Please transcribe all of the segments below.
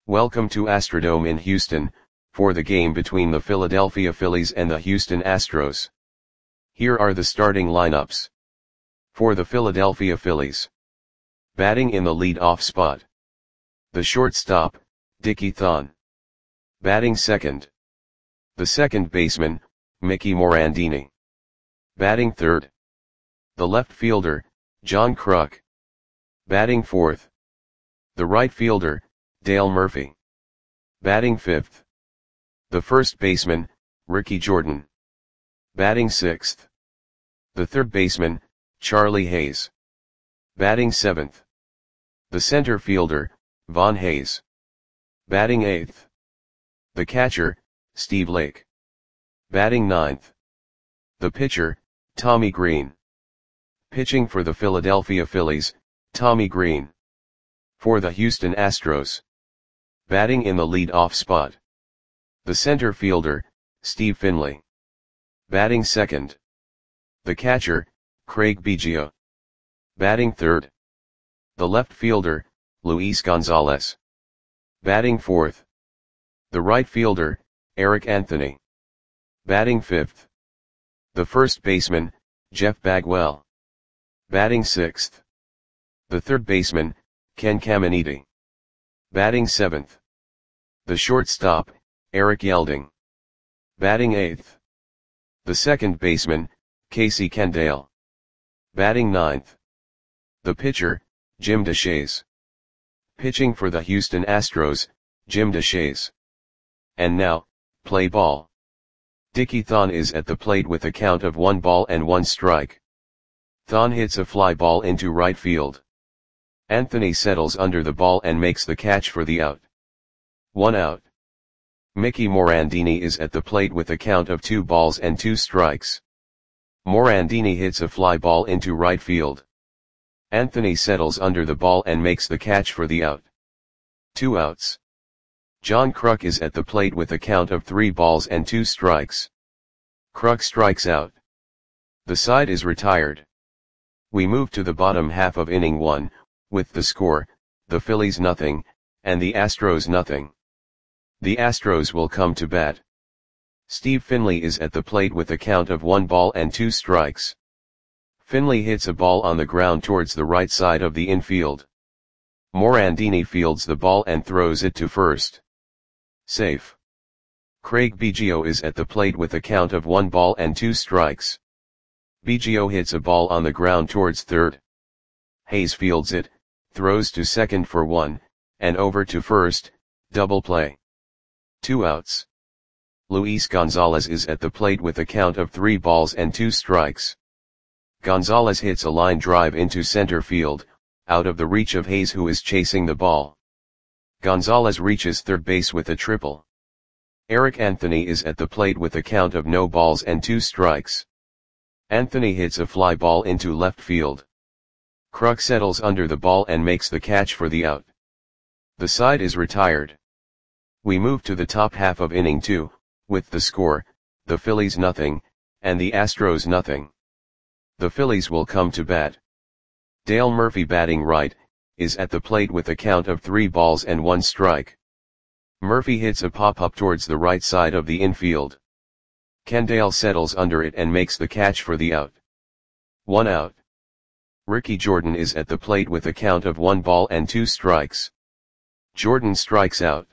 Welcome to Astrodome in Houston, for the game between the Philadelphia Phillies and the Houston Astros. Here are the starting lineups. For the Philadelphia Phillies. Batting in the lead-off spot. The shortstop, Dickie Thon. Batting second. The second baseman, Mickey Morandini. Batting third. The left fielder, John Kruk. Batting fourth. The right fielder, Dale Murphy. Batting fifth. The first baseman, Ricky Jordan. Batting sixth. The third baseman, Charlie Hayes. Batting seventh. The center fielder, Von Hayes. Batting eighth. The catcher, Steve Lake. Batting ninth. The pitcher, Tommy Green. Pitching for the Philadelphia Phillies, Tommy Green. For the Houston Astros. Batting in the lead-off spot. The center fielder, Steve Finley. Batting second. The catcher, Craig Biggio. Batting third. The left fielder, Luis Gonzalez. Batting fourth. The right fielder, Eric Anthony. Batting fifth. The first baseman, Jeff Bagwell. Batting sixth. The third baseman, Ken Caminiti. Batting seventh. The shortstop, Eric Yelding. Batting eighth. The second baseman, Casey Kendall. Batting ninth. The pitcher, Jim Deshaies. Pitching for the Houston Astros, Jim Deshaies. And now, play ball. Dickie Thon is at the plate with a count of 1 strike. Thon hits a fly ball into right field. Anthony settles under the ball and makes the catch for the out. 1 out. Mickey Morandini is at the plate with a count of 2 strikes. Morandini hits a fly ball into right field. Anthony settles under the ball and makes the catch for the out. 2 outs. John Kruk is at the plate with a count of 3 strikes. Kruk strikes out. The side is retired. We move to the bottom half of inning 1, with the score, the Phillies nothing, and the Astros nothing. The Astros will come to bat. Steve Finley is at the plate with a count of 1 strikes. Finley hits a ball on the ground towards the right side of the infield. Morandini fields the ball and throws it to first. Safe. Craig Biggio is at the plate with a count of 1 strikes. Biggio hits a ball on the ground towards third. Hayes fields it, throws to second for 1, and over to first, double play. 2 outs. Luis Gonzalez is at the plate with a count of 3 strikes. Gonzalez hits a line drive into center field, out of the reach of Hayes who is chasing the ball. Gonzalez reaches third base with a triple. Eric Anthony is at the plate with a count of no balls and 2 strikes. Anthony hits a fly ball into left field. Kruk settles under the ball and makes the catch for the out. The side is retired. We move to the top half of inning 2, with the score, the Phillies nothing, and the Astros nothing. The Phillies will come to bat. Dale Murphy batting right, is at the plate with a count of 3 strike. Murphy hits a pop-up towards the right side of the infield. Kendall settles under it and makes the catch for the out. 1 out. Ricky Jordan is at the plate with a count of 1 strikes. Jordan strikes out.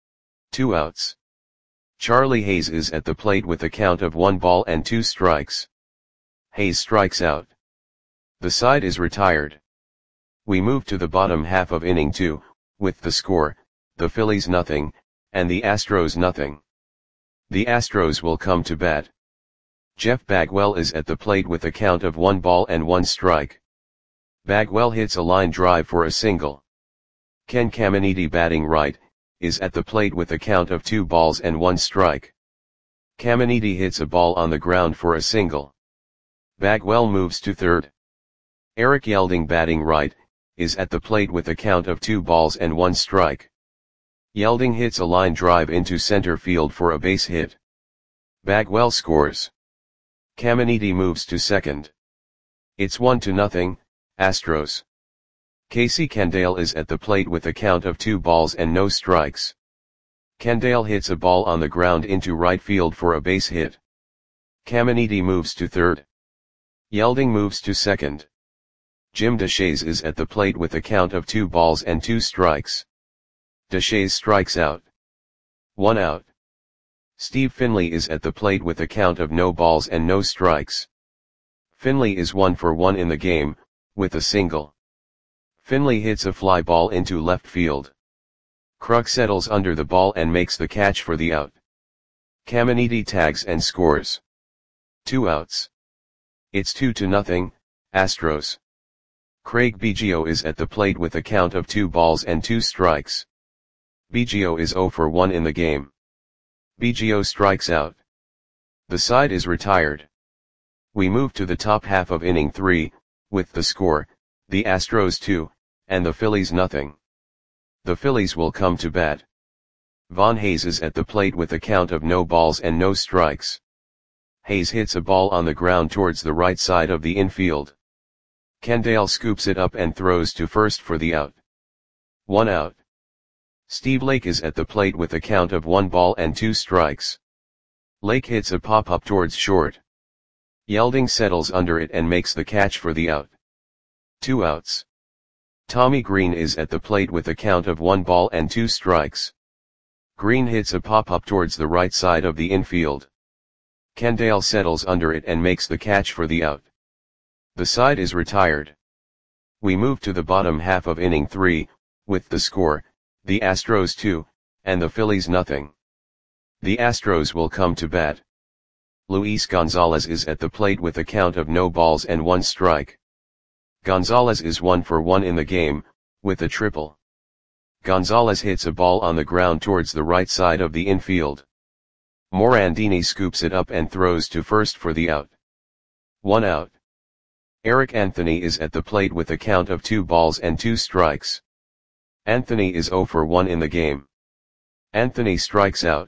2 outs. Charlie Hayes is at the plate with a count of 1 strikes. Hayes strikes out. The side is retired. We move to the bottom half of inning 2, with the score, the Phillies nothing, and the Astros nothing. The Astros will come to bat. Jeff Bagwell is at the plate with a count of 1 strike. Bagwell hits a line drive for a single. Ken Caminiti batting right, is at the plate with a count of 2 strike. Caminiti hits a ball on the ground for a single. Bagwell moves to third. Eric Yelding batting right, is at the plate with a count of 2 strike. Yelding hits a line drive into center field for a base hit. Bagwell scores. Caminiti moves to second. It's 1-0, Astros. Casey Candale is at the plate with a count of 2 balls and no strikes. Candale hits a ball on the ground into right field for a base hit. Caminiti moves to third. Yelding moves to second. Jim Deshaies is at the plate with a count of 2 balls and 2 strikes. Deshaies strikes out. 1 out. Steve Finley is at the plate with a count of no balls and no strikes. Finley is 1 for 1 in the game, with a single. Finley hits a fly ball into left field. Kruk settles under the ball and makes the catch for the out. Caminiti tags and scores. 2 outs. It's 2-0, Astros. Craig Biggio is at the plate with a count of 2 balls and 2 strikes. Biggio is 0 for 1 in the game. Biggio strikes out. The side is retired. We move to the top half of inning 3, with the score, the Astros 2, and the Phillies nothing. The Phillies will come to bat. Von Hayes is at the plate with a count of no balls and no strikes. Hayes hits a ball on the ground towards the right side of the infield. Candale scoops it up and throws to first for the out. 1 out. Steve Lake is at the plate with a count of 1 ball and 2 strikes. Lake hits a pop-up towards short. Yelding settles under it and makes the catch for the out. 2 outs. Tommy Green is at the plate with a count of 1 ball and 2 strikes. Green hits a pop-up towards the right side of the infield. Candale settles under it and makes the catch for the out. The side is retired. We move to the bottom half of inning 3, with the score, the Astros 2, and the Phillies nothing. The Astros will come to bat. Luis Gonzalez is at the plate with a count of no balls and 1 strike. Gonzalez is 1 for 1 in the game, with a triple. Gonzalez hits a ball on the ground towards the right side of the infield. Morandini scoops it up and throws to first for the out. 1 out. Eric Anthony is at the plate with a count of 2 balls and 2 strikes. Anthony is 0 for 1 in the game. Anthony strikes out.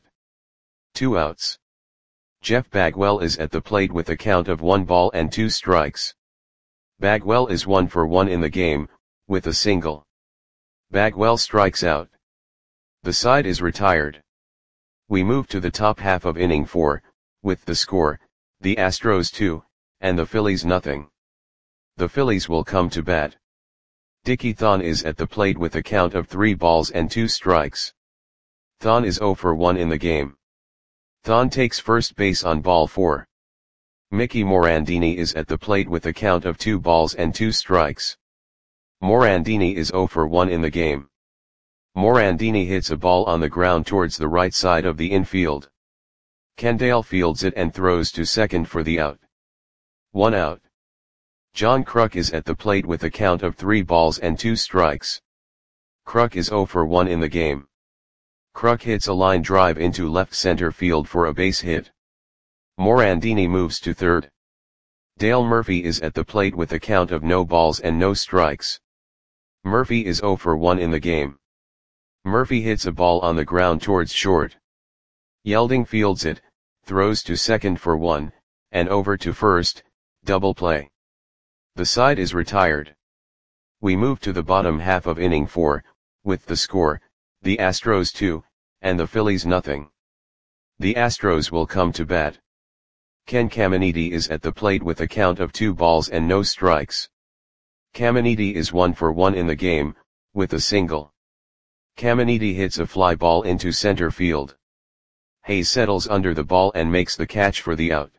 2 outs. Jeff Bagwell is at the plate with a count of 1 ball and 2 strikes. Bagwell is 1 for 1 in the game, with a single. Bagwell strikes out. The side is retired. We move to the top half of inning 4, with the score, the Astros 2, and the Phillies nothing. The Phillies will come to bat. Dickie Thon is at the plate with a count of 3 balls and 2 strikes. Thon is 0 for 1 in the game. Thon takes first base on ball 4. Mickey Morandini is at the plate with a count of 2 balls and 2 strikes. Morandini is 0 for 1 in the game. Morandini hits a ball on the ground towards the right side of the infield. Candale fields it and throws to second for the out. 1 out. John Kruk is at the plate with a count of 3 balls and 2 strikes. Kruk is 0 for 1 in the game. Kruk hits a line drive into left center field for a base hit. Morandini moves to third. Dale Murphy is at the plate with a count of no balls and no strikes. Murphy is 0 for 1 in the game. Murphy hits a ball on the ground towards short. Yelding fields it, throws to second for 1, and over to first, double play. The side is retired. We move to the bottom half of inning 4, with the score, the Astros 2, and the Phillies nothing. The Astros will come to bat. Ken Caminiti is at the plate with a count of 2 balls and no strikes. Caminiti is 1 for 1 in the game, with a single. Caminiti hits a fly ball into center field. Hayes settles under the ball and makes the catch for the out.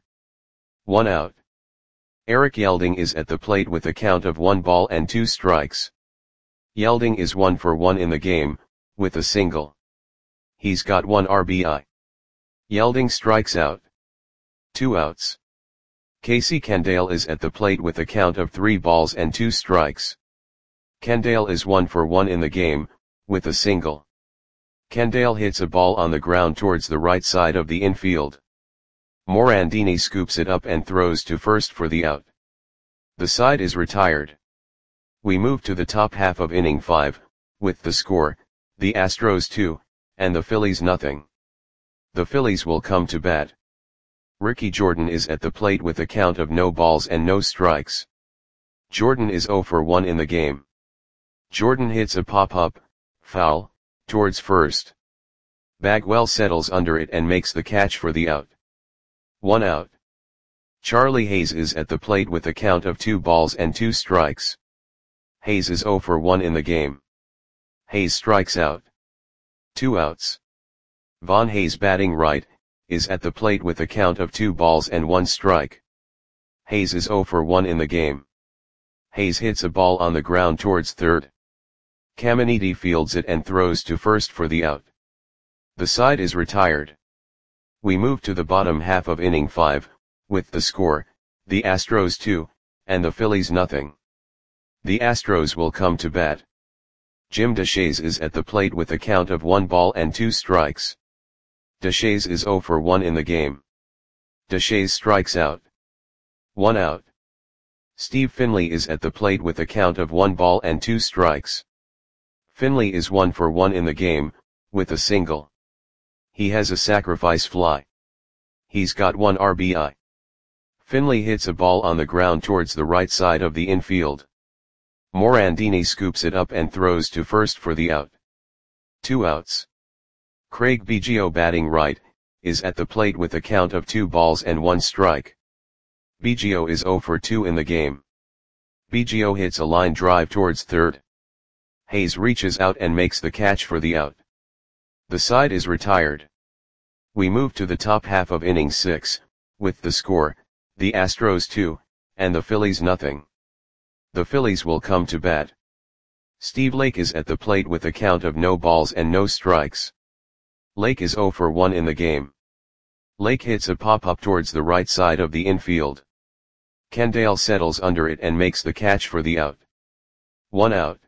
1 out. Eric Yelding is at the plate with a count of 1 ball and 2 strikes. Yelding is 1 for 1 in the game, with a single. He's got 1 RBI. Yelding strikes out. 2 outs. Casey Candale is at the plate with a count of 3 balls and 2 strikes. Candale is 1 for 1 in the game, with a single. Candale hits a ball on the ground towards the right side of the infield. Morandini scoops it up and throws to first for the out. The side is retired. We move to the top half of inning 5, with the score, the Astros 2, and the Phillies nothing. The Phillies will come to bat. Ricky Jordan is at the plate with a count of no balls and no strikes. Jordan is 0 for 1 in the game. Jordan hits a pop-up, foul, towards first. Bagwell settles under it and makes the catch for the out. 1 out. Charlie Hayes is at the plate with a count of 2 balls and 2 strikes. Hayes is 0 for 1 in the game. Hayes strikes out. 2 outs. Von Hayes, batting right, is at the plate with a count of 2 balls and 1 strike. Hayes is 0 for 1 in the game. Hayes hits a ball on the ground towards third. Caminiti fields it and throws to first for the out. The side is retired. We move to the bottom half of inning 5, with the score, the Astros 2, and the Phillies nothing. The Astros will come to bat. Jim Deshaies is at the plate with a count of 1 ball and 2 strikes. Deshaies is 0 for 1 in the game. Deshaies strikes out. 1 out. Steve Finley is at the plate with a count of 1 ball and 2 strikes. Finley is 1 for 1 in the game, with a single. He has a sacrifice fly. He's got 1 RBI. Finley hits a ball on the ground towards the right side of the infield. Morandini scoops it up and throws to first for the out. 2 outs. Craig Biggio, batting right, is at the plate with a count of 2 balls and 1 strike. Biggio is 0 for 2 in the game. Biggio hits a line drive towards third. Hayes reaches out and makes the catch for the out. The side is retired. We move to the top half of inning 6, with the score, the Astros 2, and the Phillies nothing. The Phillies will come to bat. Steve Lake is at the plate with a count of no balls and no strikes. Lake is 0 for 1 in the game. Lake hits a pop-up towards the right side of the infield. Kendall settles under it and makes the catch for the out. 1 out.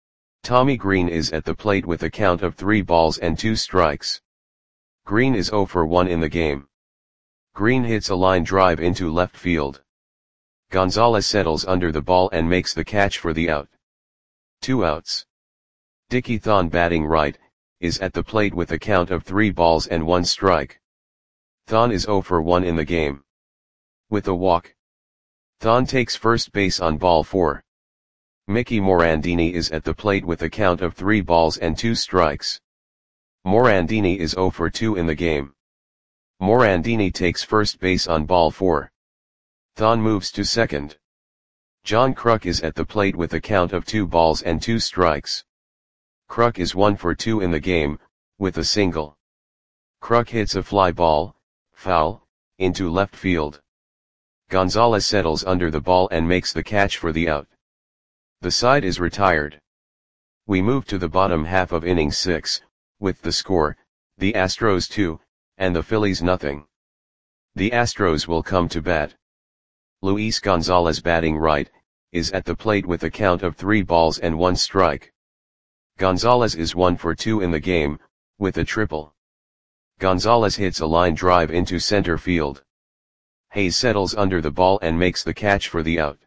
Tommy Green is at the plate with a count of 3 balls and 2 strikes. Green is 0 for 1 in the game. Green hits a line drive into left field. Gonzalez settles under the ball and makes the catch for the out. 2 outs. Dickie Thon, batting right, is at the plate with a count of 3 balls and 1 strike. Thon is 0 for 1 in the game. With a walk. Thon takes first base on ball 4. Mickey Morandini is at the plate with a count of 3 balls and 2 strikes. Morandini is 0 for 2 in the game. Morandini takes first base on ball 4. Thon moves to second. John Kruk is at the plate with a count of 2 balls and 2 strikes. Kruk is 1 for 2 in the game, with a single. Kruk hits a fly ball, foul, into left field. Gonzalez settles under the ball and makes the catch for the out. The side is retired. We move to the bottom half of inning 6, with the score, the Astros 2, and the Phillies nothing. The Astros will come to bat. Luis Gonzalez, batting right, is at the plate with a count of 3 balls and 1 strike. Gonzalez is 1 for 2 in the game, with a triple. Gonzalez hits a line drive into center field. Hayes settles under the ball and makes the catch for the out.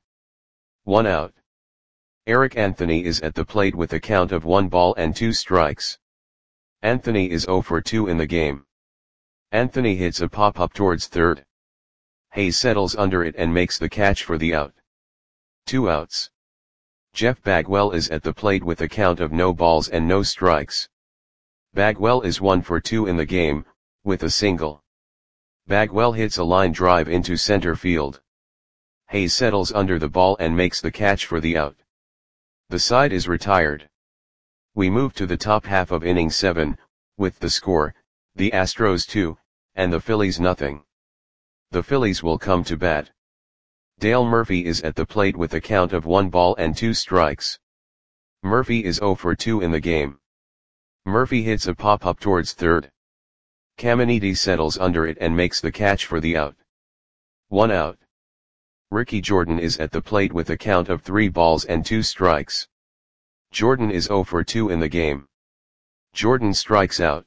1 out. Eric Anthony is at the plate with a count of 1 ball and 2 strikes. Anthony is 0 for 2 in the game. Anthony hits a pop-up towards third. Hayes settles under it and makes the catch for the out. 2 outs. Jeff Bagwell is at the plate with a count of no balls and no strikes. Bagwell is 1 for 2 in the game, with a single. Bagwell hits a line drive into center field. Hayes settles under the ball and makes the catch for the out. The side is retired. We move to the top half of inning 7, with the score, the Astros 2, and the Phillies nothing. The Phillies will come to bat. Dale Murphy is at the plate with a count of 1 ball and 2 strikes. Murphy is 0 for 2 in the game. Murphy hits a pop-up towards third. Caminiti settles under it and makes the catch for the out. 1 out. Ricky Jordan is at the plate with a count of 3 balls and 2 strikes. Jordan is 0 for 2 in the game. Jordan strikes out.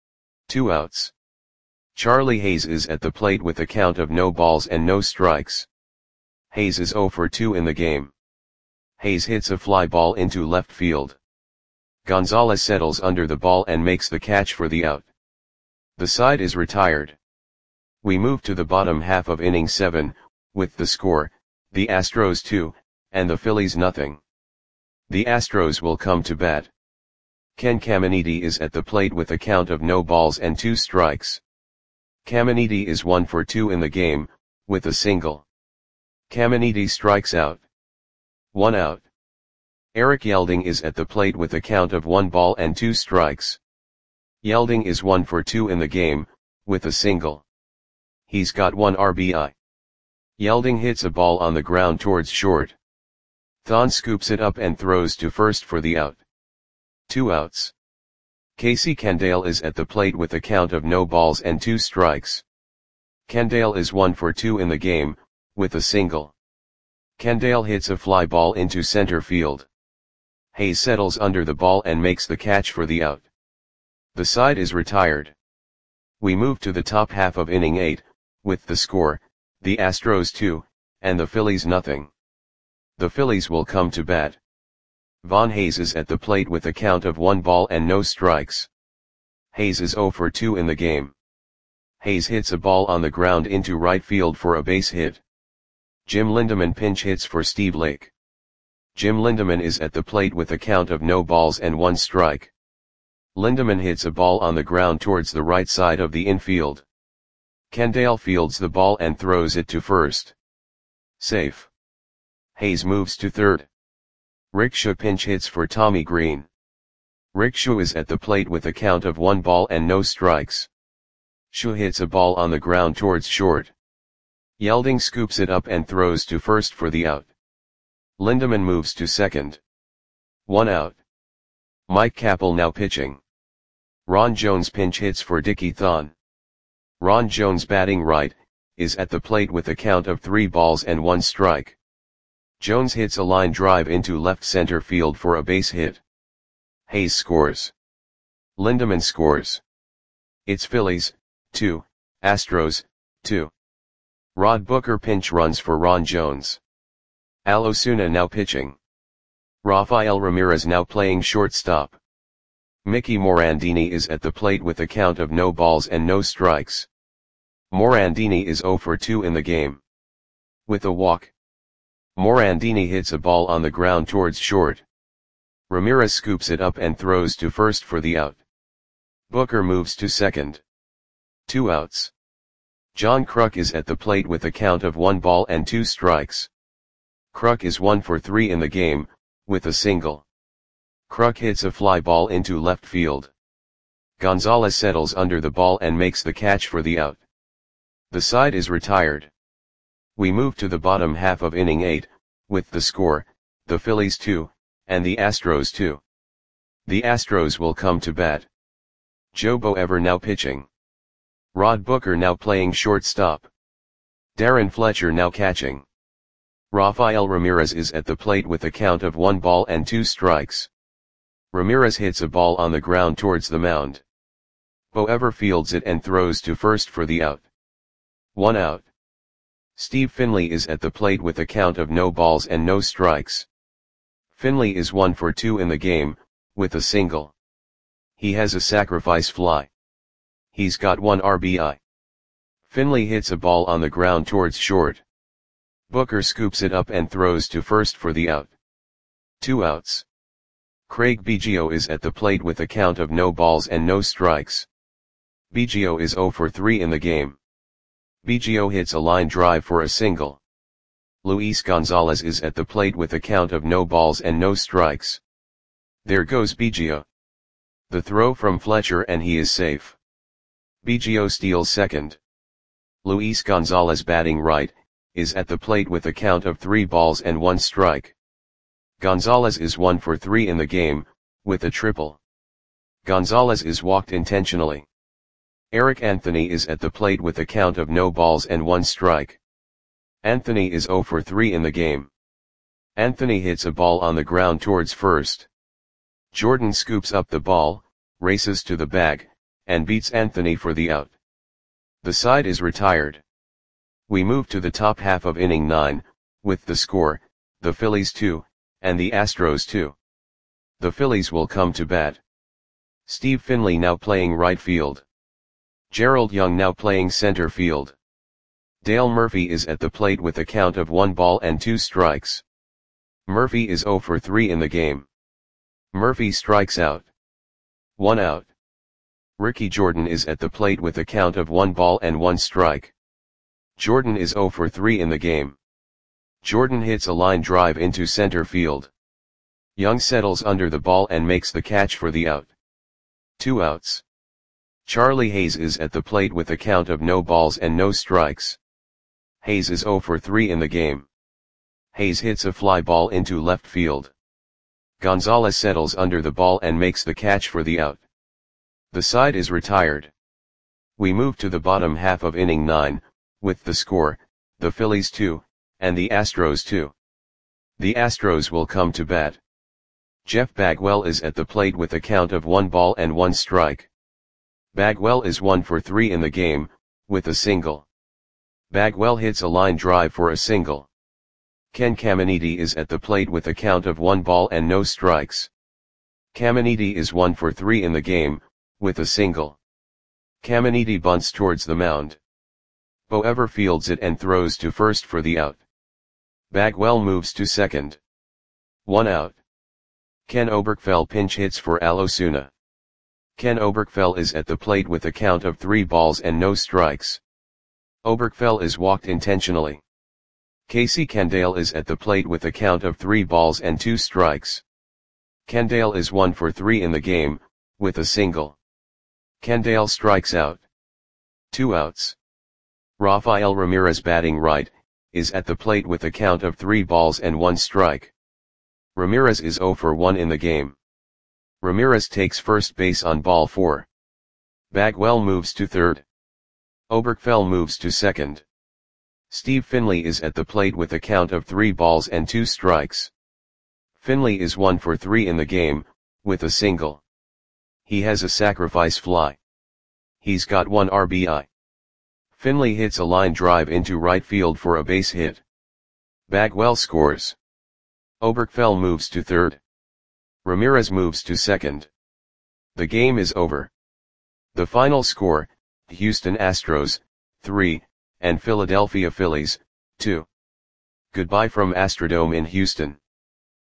2 outs. Charlie Hayes is at the plate with a count of no balls and no strikes. Hayes is 0 for 2 in the game. Hayes hits a fly ball into left field. Gonzalez settles under the ball and makes the catch for the out. The side is retired. We move to the bottom half of inning 7, with the score, the Astros 2, and the Phillies nothing. The Astros will come to bat. Ken Caminiti is at the plate with a count of no balls and 2 strikes. Caminiti is 1 for 2 in the game, with a single. Caminiti strikes out. 1 out. Eric Yelding is at the plate with a count of 1 ball and 2 strikes. Yelding is 1 for 2 in the game, with a single. He's got 1 RBI. Yelding hits a ball on the ground towards short. Thon scoops it up and throws to first for the out. 2 outs. Casey Candale is at the plate with a count of no balls and 2 strikes. Candale is 1 for 2 in the game, with a single. Candale hits a fly ball into center field. Hayes settles under the ball and makes the catch for the out. The side is retired. We move to the top half of inning 8, with the score, the Astros 2, and the Phillies nothing. The Phillies will come to bat. Von Hayes is at the plate with a count of 1 ball and no strikes. Hayes is 0 for 2 in the game. Hayes hits a ball on the ground into right field for a base hit. Jim Lindemann pinch hits for Steve Lake. Jim Lindemann is at the plate with a count of no balls and 1 strike. Lindemann hits a ball on the ground towards the right side of the infield. Candale fields the ball and throws it to first. Safe. Hayes moves to third. Rick Schuh pinch hits for Tommy Green. Rick Schuh is at the plate with a count of 1 ball and no strikes. Schuh hits a ball on the ground towards short. Yelding scoops it up and throws to first for the out. Lindemann moves to second. 1 out. Mike Capel now pitching. Ron Jones pinch hits for Dickie Thon. Ron Jones batting right, is at the plate with a count of 3 balls and 1 strike. Jones hits a line drive into left center field for a base hit. Hayes scores. Lindemann scores. It's Phillies, 2, Astros, 2. Rod Booker pinch runs for Ron Jones. Al Osuna now pitching. Rafael Ramirez now playing shortstop. Mickey Morandini is at the plate with a count of no balls and no strikes. Morandini is 0 for 2 in the game. With a walk. Morandini hits a ball on the ground towards short. Ramirez scoops it up and throws to first for the out. Booker moves to second. 2 outs. John Kruk is at the plate with a count of 1 ball and 2 strikes. Kruk is 1 for 3 in the game, with a single. Kruk hits a fly ball into left field. Gonzalez settles under the ball and makes the catch for the out. The side is retired. We move to the bottom half of inning 8, with the score, the Phillies 2, and the Astros 2. The Astros will come to bat. Joe Boever now pitching. Rod Booker now playing shortstop. Darren Fletcher now catching. Rafael Ramirez is at the plate with a count of 1 ball and 2 strikes. Ramirez hits a ball on the ground towards the mound. Boever fields it and throws to first for the out. 1 out. Steve Finley is at the plate with a count of no balls and no strikes. Finley is 1 for 2 in the game, with a single. He has a sacrifice fly. He's got 1 RBI. Finley hits a ball on the ground towards short. Booker scoops it up and throws to first for the out. 2 outs. Craig Biggio is at the plate with a count of no balls and no strikes. Biggio is 0 for 3 in the game. Biggio hits a line drive for a single. Luis Gonzalez is at the plate with a count of no balls and no strikes. There goes Biggio. The throw from Fletcher and he is safe. Biggio steals second. Luis Gonzalez batting right, is at the plate with a count of 3 balls and 1 strike. Gonzalez is 1 for 3 in the game, with a triple. Gonzalez is walked intentionally. Eric Anthony is at the plate with a count of no balls and 1 strike. Anthony is 0 for 3 in the game. Anthony hits a ball on the ground towards first. Jordan scoops up the ball, races to the bag, and beats Anthony for the out. The side is retired. We move to the top half of inning 9, with the score, the Phillies 2, and the Astros 2. The Phillies will come to bat. Steve Finley now playing right field. Gerald Young now playing center field. Dale Murphy is at the plate with a count of 1 ball and 2 strikes. Murphy is 0 for 3 in the game. Murphy strikes out. 1 out. Ricky Jordan is at the plate with a count of 1 ball and 1 strike. Jordan is 0 for 3 in the game. Jordan hits a line drive into center field. Young settles under the ball and makes the catch for the out. 2 outs. Charlie Hayes is at the plate with a count of no balls and no strikes. Hayes is 0 for 3 in the game. Hayes hits a fly ball into left field. Gonzalez settles under the ball and makes the catch for the out. The side is retired. We move to the bottom half of inning 9, with the score, the Phillies 2, and the Astros 2. The Astros will come to bat. Jeff Bagwell is at the plate with a count of 1 ball and 1 strike. Bagwell is 1 for 3 in the game, with a single. Bagwell hits a line drive for a single. Ken Caminiti is at the plate with a count of 1 ball and no strikes. Caminiti is 1 for 3 in the game, with a single. Caminiti bunts towards the mound. Boever fields it and throws to first for the out. Bagwell moves to second. 1 out. Ken Oberkfell pinch hits for Al Osuna. Ken Oberkfell is at the plate with a count of 3 balls and no strikes. Oberkfell is walked intentionally. Casey Candale is at the plate with a count of 3 balls and 2 strikes. Candale is 1 for 3 in the game, with a single. Candale strikes out. 2 outs. Rafael Ramirez, batting right, is at the plate with a count of 3 balls and 1 strike. Ramirez is 0 for 1 in the game. Ramirez takes first base on ball 4. Bagwell moves to third. Oberkfell moves to second. Steve Finley is at the plate with a count of 3 balls and 2 strikes. Finley is 1 for 3 in the game, with a single. He has a sacrifice fly. He's got 1 RBI. Finley hits a line drive into right field for a base hit. Bagwell scores. Oberkfell moves to third. Ramirez moves to second. The game is over. The final score, Houston Astros, 3, and Philadelphia Phillies, 2. Goodbye from Astrodome in Houston.